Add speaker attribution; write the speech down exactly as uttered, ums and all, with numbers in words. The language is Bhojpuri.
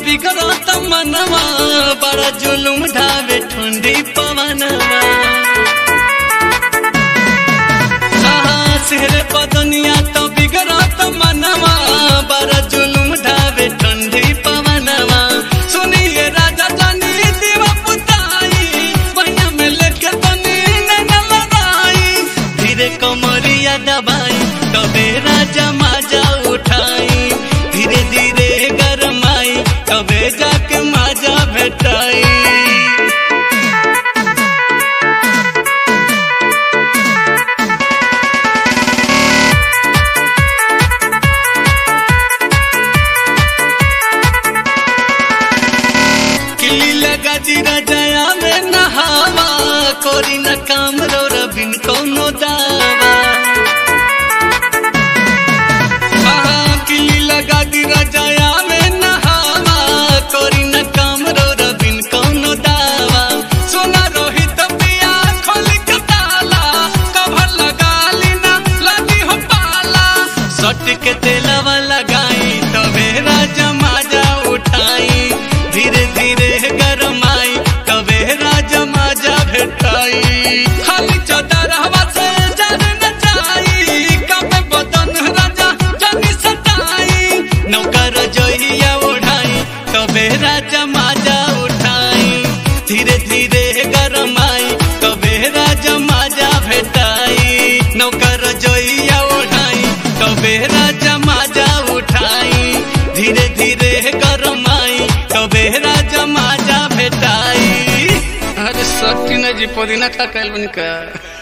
Speaker 1: बिगड़त मनवा बड़ा जुलुम ढावे ठंडी पवनवा सिहरे पदनिया तो बिगड़त मनवा बड़ा जुलुम ढावे ठंडी पवनवा सुनिए राजा जानी दीवा पुताई बहिया में लेके तनी नैना लगाई धीरे कमरिया दबाई तबे राजा माजा उठाई धीरे धीरे गरमाई तबे जाके माजा भेटाई जीरा जया में नहावा कोरी न काम रो रबिन कोनो दावा किली लगा गिरा जया में नहावा कोरी न काम रो रबिन कोनो दावा सोना रोहित पिया खोल के ताला कभर लगा लीना लगी हो पाला सट के तेलवा लगाई तबे राजा माजा उठाई धीरे धीरे गरमाई तबे राजा माजा भेटाई खाली चदरवा से जर न जाई कबे बदन राजा जनी सताई नौकर जोहिया उठाई तबे राजा माजा उठाई धीरे धीरे गरमाई तबे राजा माजा भेटाई नौकर जोहिया उठाई तबे राजा माजा उठाई धीरे धीरे गरमाई तबे राजा माजा भेटाई। अरे सट्टी न जी पुदीना खा कैल बन का।